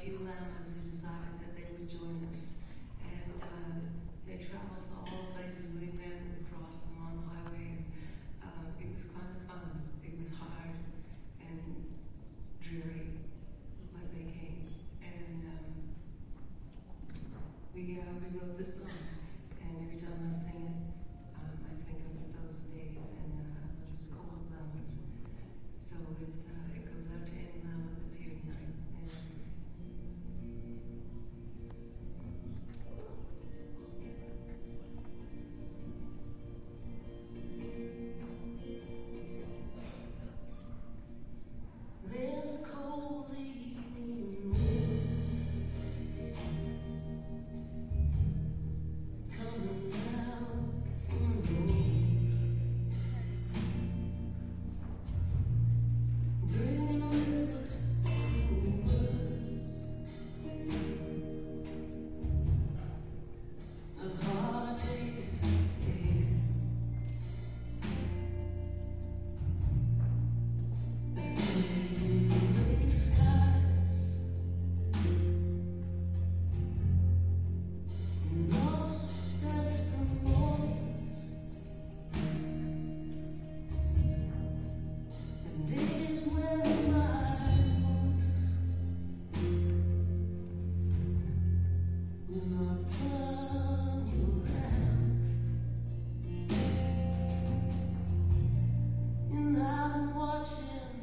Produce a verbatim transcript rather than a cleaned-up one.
few llamas who decided that they would join us. And uh, they traveled to all the places we went. We crossed them on the highway. And uh, it was kind of fun. It was hard and dreary, but they came. And um, we, uh, we wrote this song. And every time I sing it, um, I think of those days and uh, those cold llamas. So it's uh, it goes out to any llama that's here tonight and every day. There's a cold evening wind coming down from the road, bringing with it cruel words of hard days ahead. The fading gray skies and lost desperate mornings and days when my voice will not turn you round. And I've been watching